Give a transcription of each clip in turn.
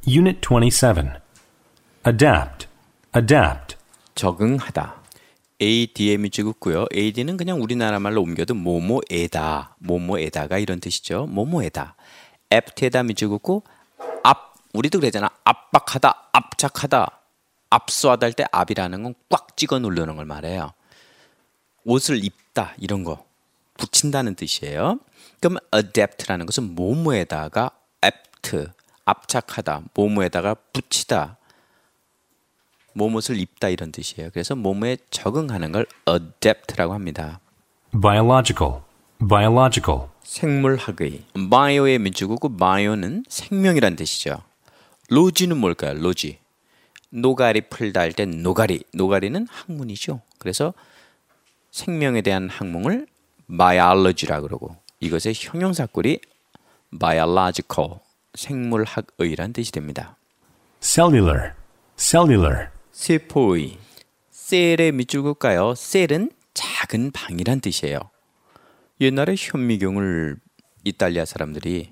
Unit 27. Adapt, adapt. 적응하다. AD에 밑줄 긋고요. AD는 그냥 우리나라 말로 옮겨도 뭐뭐에다, 뭐뭐에다가 이런 뜻이죠. 뭐뭐에다. apt에다 밑줄 긋고 우리도 그러잖아. 압박하다, 압착하다, 압수하다 할 때 압이라는 건 꽉 찍어 누르는 걸 말해요. 옷을 입다 이런 거 붙인다는 뜻이에요. 그럼 adapt라는 것은 뭐뭐에다가 apt, 압착하다, 뭐뭐에다가 붙이다, 뭐뭇을 입다 이런 뜻이에요. 그래서 뭐뭐에 적응하는 걸 adapt라고 합니다. Biological, biological. 생물학의. bio에 밑줄 긋고 bio는 생명이란 뜻이죠. 로지는 뭘까요? 로지. 노가리 풀다 할 때 노가리. 노가리는 학문이죠. 그래서 생명에 대한 학문을 biology라고 그러고 이것의 형용사꼴이 biological, 생물학의란 뜻이 됩니다. Cellular, cellular. 세포의. 셀에 밑줄 긋까요? 셀은 작은 방이란 뜻이에요. 옛날에 현미경을 이탈리아 사람들이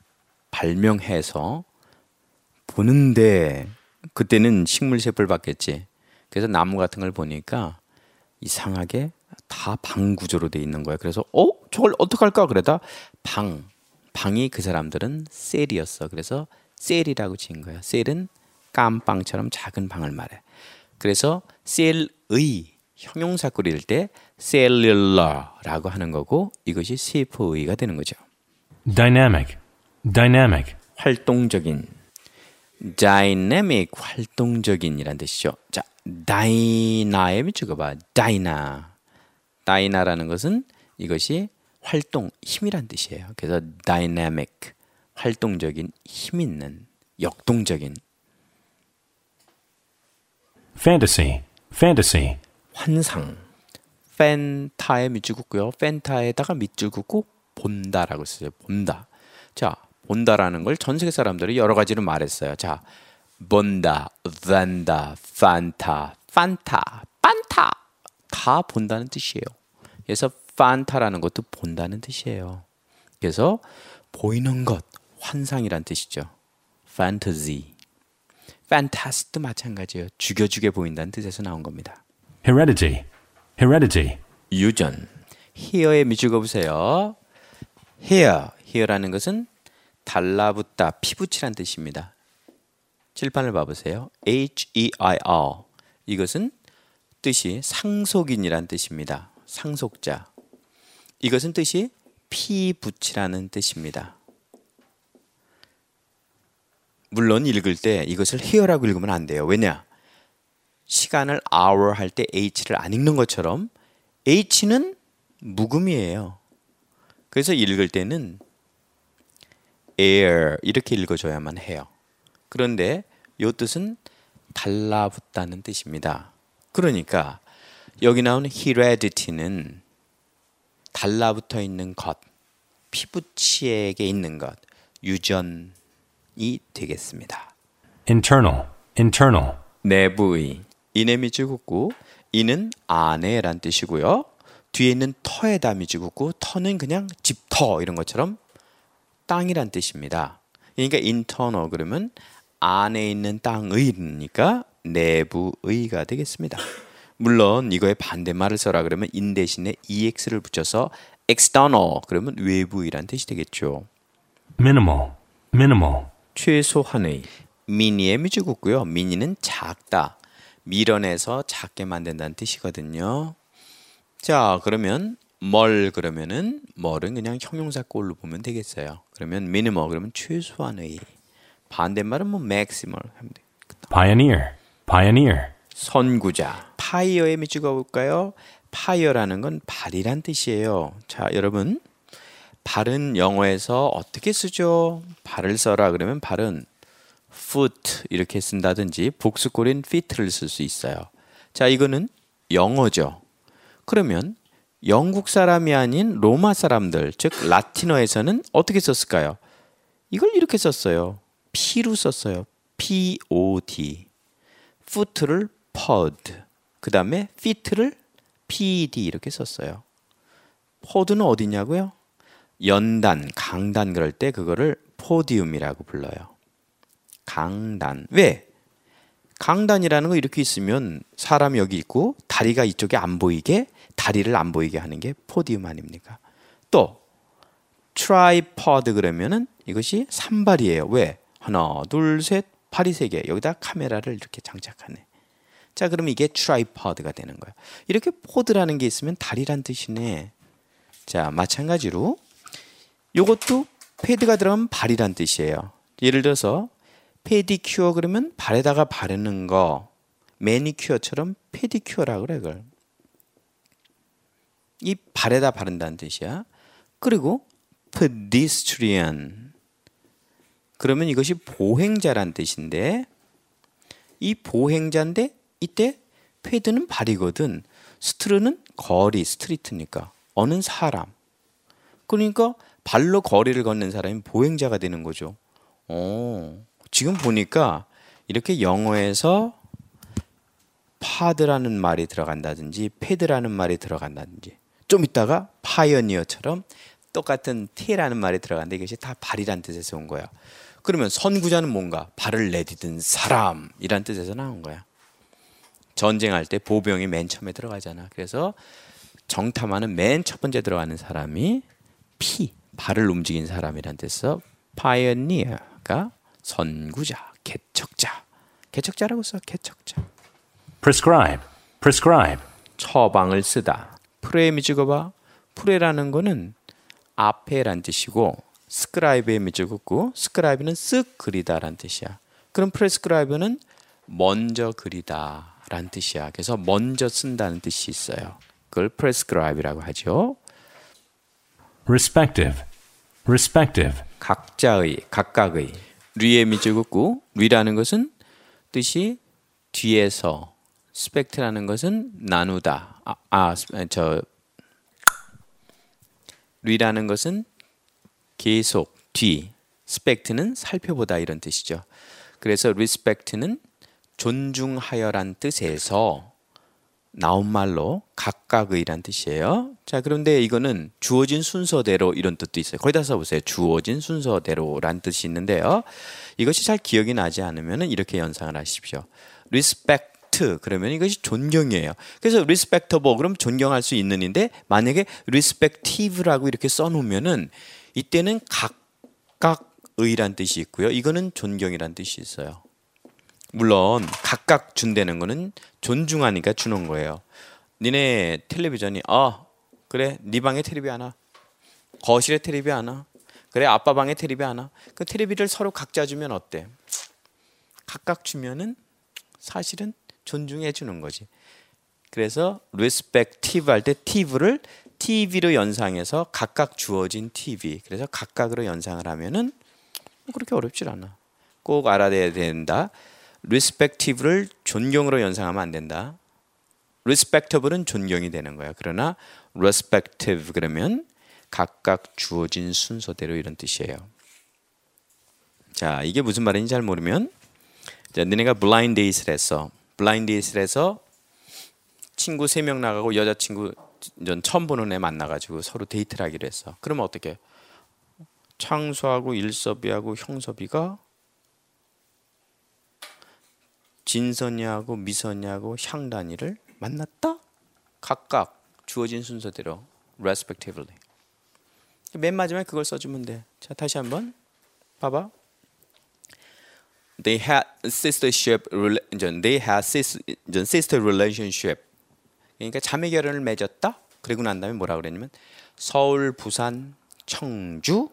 발명해서 보는데 그때는 식물 세포를 봤겠지. 그래서 나무 같은 걸 보니까 이상하게 다 방 구조로 돼 있는 거예요. 그래서 저걸 어떡할까 그러다 방이 그 사람들은 셀이었어. 그래서 셀이라고 지은 거야. 셀은 깜빵처럼 작은 방을 말해. 그래서 셀의 형용사꼴일 때 cellular라고 하는 거고 이것이 세포의가 되는 거죠. Dynamic, dynamic. 활동적인. dynamic, 활동적인이란 뜻이죠. 자, 다이나에 밑줄거봐. 다이나라는 것은 이것이 활동, 힘이란 뜻이에요. 그래서 dynamic, 활동적인, 힘 있는, 역동적인. Fantasy, fantasy. 환상. 펜타에 밑줄 긋고요. 펜타에다가 밑줄 긋고 본다라고 써요. 본다. 자, 본다라는 걸 전 세계 사람들이 여러 가지로 말했어요. 자, 본다, 벤다, 판타, 판타 다 본다는 뜻이에요. 그래서 판타라는 것도 본다는 뜻이에요. 그래서 보이는 것, 환상이란 뜻이죠. fantasy. fantastic도 마찬가지예요. 죽여 보인다는 뜻에서 나온 겁니다. Heredity, heredity. 유전. here에 밑줄 그어보세요. here라는 것은 달라붙다, 피붙이란 뜻입니다. 칠판을 봐보세요. H-E-I-R. 이것은 뜻이 상속인이란 뜻입니다. 상속자. 이것은 뜻이 피붙이라는 뜻입니다. 물론 읽을 때 이것을 here라고 읽으면 안 돼요. 왜냐? 시간을 hour 할 때 H를 안 읽는 것처럼 H는 묵음이에요. 그래서 읽을 때는 air 이렇게 읽어줘야만 해요. 그런데 이 뜻은 달라붙다는 뜻입니다. 그러니까 여기 나오는 heredity는 달라붙어 있는 것, 피붙이에게 있는 것, 유전이 되겠습니다. Internal, internal. 내부의. 이내 밑줄 긋고 이는 안에란 뜻이고요. 뒤에 있는 터에다 밑줄 긋고 터는 그냥 집터 이런 것처럼 땅이란 뜻입니다. 그러니까 internal 그러면 안에 있는 땅의니까 내부의가 되겠습니다. 물론 이거의 반대말을 써라 그러면 in 대신에 ex를 붙여서 external 그러면 외부의란 뜻이 되겠죠. Minimal, minimal. 최소한의. 미니에 밑줄 긋고요. 미니는 작다. 밀어내서 작게 만든다는 뜻이거든요. 자, 그러면 그러면은 멀은 그냥 형용사꼴로 보면 되겠어요. 그러면 minimal 그러면 최소한의. 반대말은 maximal 하면 되겠다. Pioneer, pioneer. 선구자. 파이어에 밑줄 그어볼까요? 파이어라는 건 발이란 뜻이에요. 자, 여러분 발은 영어에서 어떻게 쓰죠? 발을 써라 그러면 발은 foot 이렇게 쓴다든지 복수꼴인 feet를 쓸 수 있어요. 자, 이거는 영어죠. 그러면 영국 사람이 아닌 로마 사람들, 즉 라틴어에서는 어떻게 썼을까요? 이걸 이렇게 썼어요. P로 썼어요. P-O-D. foot를 pod. 그 다음에 feet를 P-D 이렇게 썼어요. pod는 어디냐고요? 연단, 강단 그럴 때 그거를 포디움이라고 불러요. 강단. 왜? 강단이라는 거 이렇게 있으면 사람이 여기 있고 다리가 이쪽에 안 보이게, 다리를 안 보이게 하는 게 포디움 아닙니까? 또 트라이포드 그러면은 이것이 산발이에요. 왜? 하나, 둘, 셋, 발이 세 개. 여기다 카메라를 이렇게 장착하네. 자, 그럼 이게 트라이포드가 되는 거예요. 이렇게 포드라는 게 있으면 다리란 뜻이네. 자, 마찬가지로 요것도 패드가 들어가면 발이란 뜻이에요. 예를 들어서 페디큐어 그러면 발에다가 바르는 거, 매니큐어처럼 페디큐어라고 그래 그걸. 이 발에다 바른다는 뜻이야. 그리고 pedestrian 그러면 이것이 보행자란 뜻인데, 이 보행자인데 이때 패드는 발이거든. 스트르는 거리, 스트리트니까 어느 사람. 그러니까 발로 거리를 걷는 사람이 보행자가 되는 거죠. 지금 보니까 이렇게 영어에서 파드라는 말이 들어간다든지 패드라는 말이 들어간다든지 좀 있다가 파이어니어처럼 똑같은 T라는 말이 들어간다. 이것이 다 발이란 뜻에서 온 거야. 그러면 선구자는 뭔가? 발을 내디딘 사람이란 뜻에서 나온 거야. 전쟁할 때 보병이 맨 처음에 들어가잖아. 그래서 정탐하는 맨 첫 번째 들어가는 사람이 발을 움직인 사람이란 뜻에서 pioneer가 선구자, 개척자. 개척자라고 써. 개척자. prescribe, prescribe, 처방을 쓰다. 프레임이 찍어봐. 프레라는 거는 앞에란 뜻이고 스크라이브에 밑줄긋고 스크라이브는 쓱 그리다란 뜻이야. 그럼 프레스크라이브는 먼저 그리다란 뜻이야. 그래서 먼저 쓴다는 뜻이 있어요. 그걸 프레스크라이브라고 하죠. respective, respective, 각자의, 각각의. 리에 밑줄긋고 리라는 것은 뜻이 뒤에서, 스펙트라는 것은 나누다. 리라는 것은 계속, 뒤, 스펙트는 살펴보다 이런 뜻이죠. 그래서 리스펙트는 존중하여란 뜻에서 나온 말로 각각의란 뜻이에요. 자, 그런데 이거는 주어진 순서대로 이런 뜻도 있어요. 거기다 써보세요. 주어진 순서대로란 뜻이 있는데요. 이것이 잘 기억이 나지 않으면 이렇게 연상을 하십시오. respect 그러면 이것이 존경이에요. 그래서 respectable 그럼 존경할 수 있는인데 만약에 respective라고 이렇게 써놓으면은 이때는 각각의란 뜻이 있고요. 이거는 존경이란 뜻이 있어요. 물론 각각 준다는 거는 존중하니까 주는 거예요. 니네 텔레비전이 그래 네 방에 텔레비 하나, 거실에 텔레비 하나, 그래 아빠 방에 텔레비 하나. 그 텔레비를 서로 각자 주면 어때? 각각 주면은 사실은 존중해 주는 거지. 그래서 respective 할 때 tive를 TV로 연상해서 각각 주어진 TV. 그래서 각각으로 연상을 하면은 그렇게 어렵질 않아. 꼭 알아야 된다. respective를 존경으로 연상하면 안 된다. respectable은 존경이 되는 거야. 그러나 respective 그러면 각각 주어진 순서대로 이런 뜻이에요. 자, 이게 무슨 말인지 잘 모르면 자, 너네가 blind date를 했어. blind date를 해서 친구 3명 나가고 여자친구 전 처음 보는 애 만나가지고 서로 데이트를 하기로 했어. 그러면 어떻게? 창수하고 일섭이하고 형섭이가 진선이하고 미선이하고 향단이를 만났다? 각각 주어진 순서대로 respectively. 맨 마지막에 그걸 써주면 돼. 자, 다시 한번 봐봐. They had sister relationship. 그러니까 자매 결혼을 맺었다. 그리고 난 다음에 뭐라 그랬냐면 서울, 부산, 청주,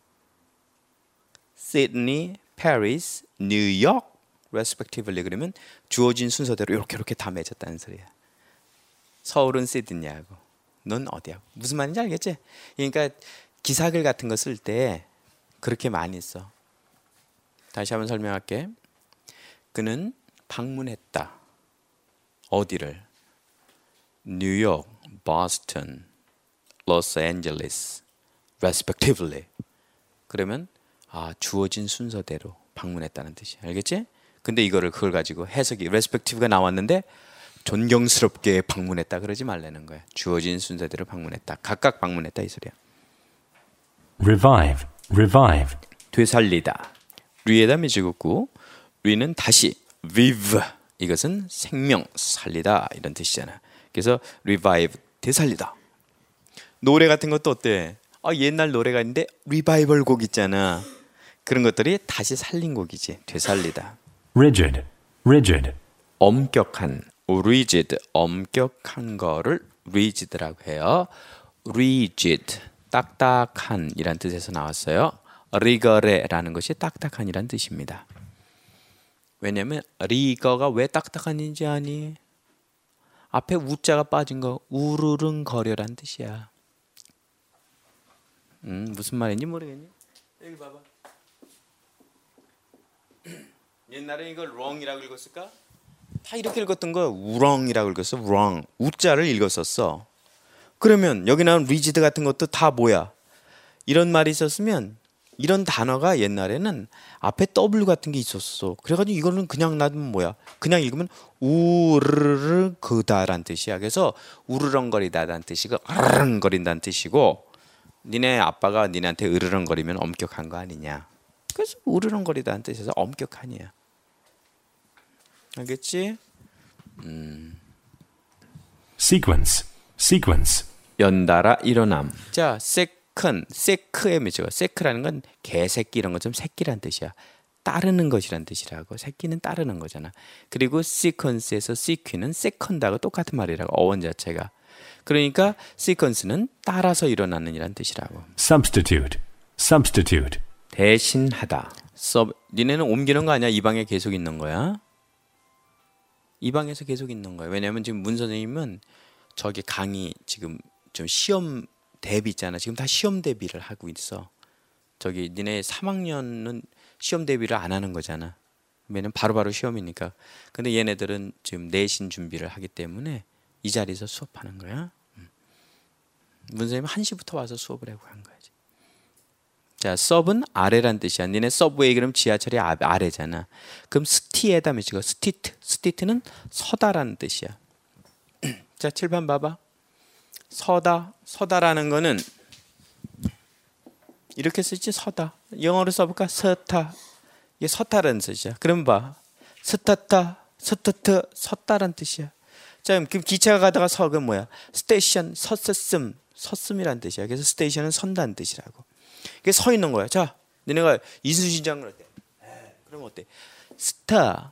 시드니, 페리스, 뉴욕 respectively 그러면 주어진 순서대로 이렇게 다 맺었다는 소리야. 서울은 시드니하고 넌 어디야? 무슨 말인지 알겠지? 그러니까 기사글 같은 거 쓸 때 그렇게 많이 써. 다시 한번 설명할게. 그는 방문했다. 어디를? 뉴욕, 보스턴, 로스앤젤레스 respectively. 그러면 주어진 순서대로 방문했다는 뜻이야. 알겠지? 근데 그걸 가지고 해석이 respective가 나왔는데 존경스럽게 방문했다 그러지 말라는 거야. 주어진 순서대로 방문했다. 각각 방문했다 이 소리야. revive, revive, 되살리다. 리에다 미지긋고 re는 다시, vive 이것은 생명, 살리다 이런 뜻이잖아. 그래서 revive, 되살리다. 노래 같은 것도 어때? 옛날 노래가 있는데 리바이벌 곡 있잖아. 그런 것들이 다시 살린 곡이지. 되살리다. rigid, rigid, 엄격한, rigid, 엄격한 거를 rigid라고 해요. rigid, 딱딱한 이란 뜻에서 나왔어요. 리거레라는 것이 딱딱한이란 뜻입니다. 왜냐면 리거가 왜 딱딱한인지 아니? 앞에 우자가 빠진 거 우르릉거려란 뜻이야. 무슨 말인지 모르겠니? 여기 봐봐. 옛날에 이걸 wrong이라고 읽었을까? 다 이렇게 읽었던 거 wrong이라고 읽었어. wrong. 우자를 읽었었어. 그러면 여기 나온 rigid 같은 것도 다 뭐야? 이런 말이 있었으면 이런 단어가 옛날에는 앞에 W 같은 게 있었어. 그래가지고 이거는 그냥 놔두면 뭐야? 그냥 읽으면 우르르그다란 뜻이야. 그래서 우르렁거리다라는 뜻이고 으르렁거린다는 뜻이고 니네 아빠가 니네한테 으르렁거리면 엄격한 거 아니냐. 그래서 우르렁거리다는 뜻에서 엄격한이야. 알겠지? sequence, sequence, 연달아 일어남. 자, 세크의 미죠. 세크라는 건 개새끼 이런 것좀 새끼란 뜻이야. 따르는 것이란 뜻이라고. 새끼는 따르는 거잖아. 그리고 시퀀스에서 시퀴는 세컨드하고 똑같은 말이라고. 어원 자체가. 그러니까 시퀀스는 따라서 일어나는 이란 뜻이라고. substitute, substitute, 대신하다. 니네는 옮기는 거 아니야? 이 방에 계속 있는 거야? 이 방에서 계속 있는 거야. 왜냐하면 지금 문 선생님은 저기 강의 지금 좀 시험 대비 있잖아. 지금 다 시험 대비를 하고 있어. 저기 니네 3학년은 시험 대비를 안 하는 거잖아. 왜냐면 바로바로 시험이니까. 근데 얘네들은 지금 내신 준비를 하기 때문에 이 자리에서 수업하는 거야. 문 선생님은 1시부터 와서 수업을 하고 한 거지. 자, 서브는 아래란 뜻이야. 니네 서브웨이 그럼 지하철이 아래잖아. 그럼 스티에다 met이고 스티트는 서다라는 뜻이야. 자, 7번 봐봐. 서다라는 거는 이렇게 쓰지. 서다. 영어로 써볼까? 서타. 이게 서타라는 뜻이야. 그럼 봐. 스타타, 스타트, 섰다라는 뜻이야. 자, 그럼 기차가 가다가 그건 뭐야? 스테이션, 섰음이라는 뜻이야. 그래서 스테이션은 선다는 뜻이라고. 그게 서 있는 거야. 자, 너네가 이순신 장군 어때? 그럼 어때? 스타.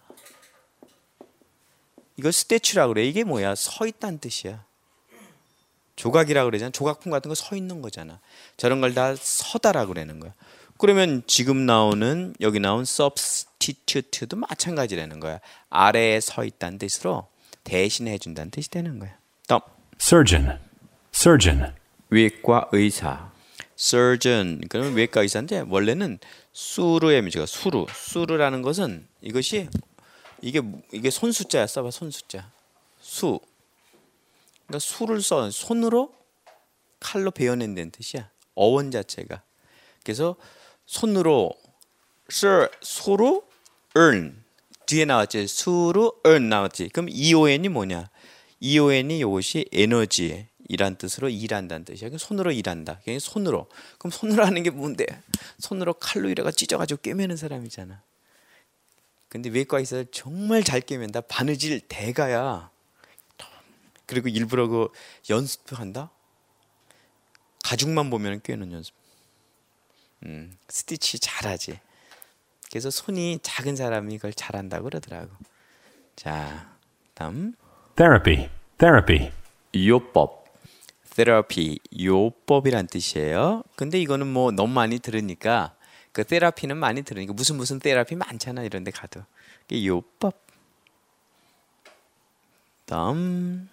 이거 스태츄라고 그래. 이게 뭐야? 서 있다는 뜻이야. 조각이라고 그러잖아. 조각품 같은 거 서 있는 거잖아. 저런 걸 다 서다라고 그러는 거야. 그러면 지금 나오는 여기 나온 substitute도 마찬가지라는 거야. 아래에 서 있다는 뜻으로 대신해 준다는 뜻이 되는 거야. 다음. surgeon, surgeon, 외과 의사. surgeon. 그러면 외과 의사인데 원래는 수르의 미지가 수르라는 것은 이것이 이게 손숫자야. 써봐. 손숫자. 수. 그러니까 수를 써 손으로 칼로 베어낸다는 뜻이야. 어원 자체가. 그래서 손으로 소로 earn 뒤에 나왔지. 수로 earn 나왔지. 그럼 EON이 뭐냐? EON이 이것이 에너지 이란 뜻으로 일한다는 뜻이야. 손으로 일한다. 그냥 손으로. 그럼 손으로 하는 게 뭔데? 손으로 칼로 이래가 찢어가지고 꿰매는 사람이잖아. 근데 외과 의사를 정말 잘 꿰맨다. 바느질 대가야. 그리고 일부러 그 연습한다. 가죽만 보면 꿰는 연습. 스티치 잘하지. 그래서 손이 작은 사람이 이걸 잘한다고 그러더라고. 자, 다음. therapy, therapy, 요법. 테라피, 요법이란 뜻이에요. 근데 이거는 뭐 너무 많이 들으니까 그 테라피는 많이 들으니까 무슨 테라피 많잖아. 이런 데 가도. 요법. 다음.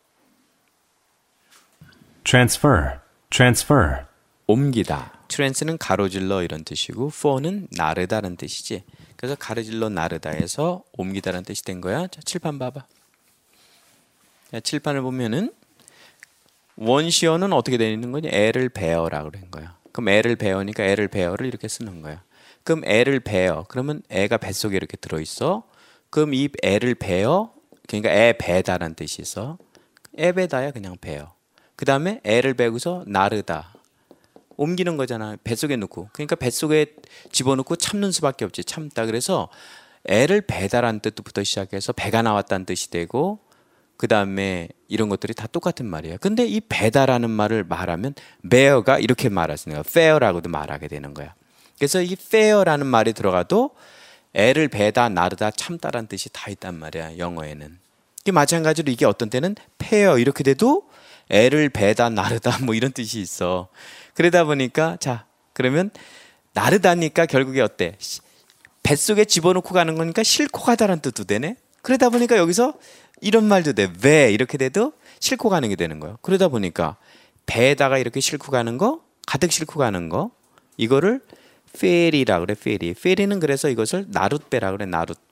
transfer, transfer, 옮기다. 트랜스는 가로질러 이런 뜻이고 for는 나르다라는 뜻이지. 그래서 가로질러 나르다에서 옮기다라는 뜻이 된 거야. 자, 칠판 봐봐. 자, 칠판을 보면은 원시어는 어떻게 되는 거냐? 애를 베어라고 그런 거야. 그럼 애를 베어니까 애를 베어를 이렇게 쓰는 거야. 그럼 애를 베어. 그러면 애가 뱃속에 이렇게 들어있어. 그럼 이 애를 베어. 그러니까 애 베다라는 뜻이 있어. 애 베다야 그냥 베어. 그 다음에 애를 베고서 나르다. 옮기는 거잖아. 뱃속에 넣고. 그러니까 뱃속에 집어넣고 참는 수밖에 없지. 참다. 그래서 애를 배다라는 뜻부터 시작해서 배가 나왔다는 뜻이 되고 그 다음에 이런 것들이 다 똑같은 말이에요. 근데 이 배다라는 말을 말하면 bear가 이렇게 말할 수 있는 거야. fair라고도 말하게 되는 거야. 그래서 이 fair라는 말이 들어가도 애를 배다, 나르다, 참다라는 뜻이 다 있단 말이야. 영어에는. 마찬가지로 이게 어떤 때는 fair 이렇게 돼도 애를 배다, 나르다 뭐 이런 뜻이 있어. 그러다 보니까 자 그러면 나르다니까 결국에 어때? 뱃속에 집어넣고 가는 거니까 싣고 가다라는 뜻도 되네. 그러다 보니까 여기서 이런 말도 돼. 왜 이렇게 돼도 싣고 가는 게 되는 거예요. 그러다 보니까 배에다가 이렇게 싣고 가는 거, 가득 싣고 가는 거, 이거를 페리라 그래. 페리는 그래서 이것을 나룻배라 그래.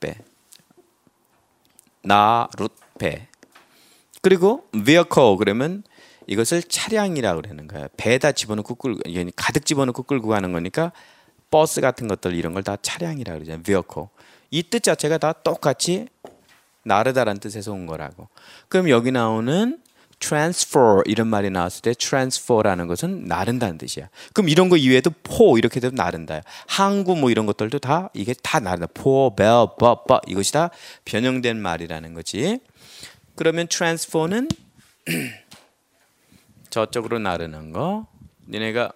나룻배. 그리고 vehicle 그러면 이것을 차량이라 그러는 거야. 배에다 집어넣고 가득 집어넣고 끌고 가는 거니까 버스 같은 것들 이런 걸 다 차량이라 그러잖아요. vehicle. 이 뜻 자체가 다 똑같이 나르다라는 뜻에서 온 거라고. 그럼 여기 나오는 transfer 이런 말이 나왔을 때 transfer라는 것은 나른다는 뜻이야. 그럼 이런 거 이외에도 포 이렇게 돼도 나른다요. 항구 뭐 이런 것들도 다 이게 다 나른다. 포, 벨, 버 이것이 다 변형된 말이라는 거지. 그러면 transfer는 저쪽으로 나르는 거. 니네가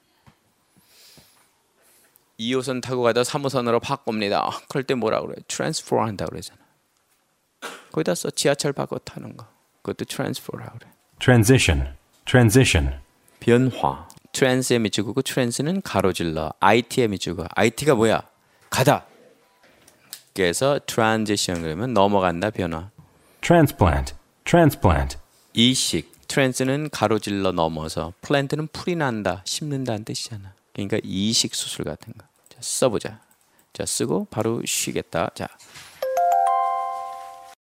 2호선 타고 가다 3호선으로 바꿉니다. 그럴 때 뭐라 그래? transfer 한다고 그러잖아. 거기다 써 지하철 바꿔 타는 거. 그것도 transfer라고 그래. transition, transition, 변화. trans의 밑줄그고 trans는 가로질러. IT의 밑줄그. IT가 뭐야? 가다. 그래서 transition 그러면 넘어간다 변화. transplant, transplant, 이식. trans는 가로질러 넘어서. plant는 풀이 난다, 심는다는 뜻이잖아. 그러니까 이식 수술 같은 거. 자, 써보자. 자, 쓰고 바로 쉬겠다. 자.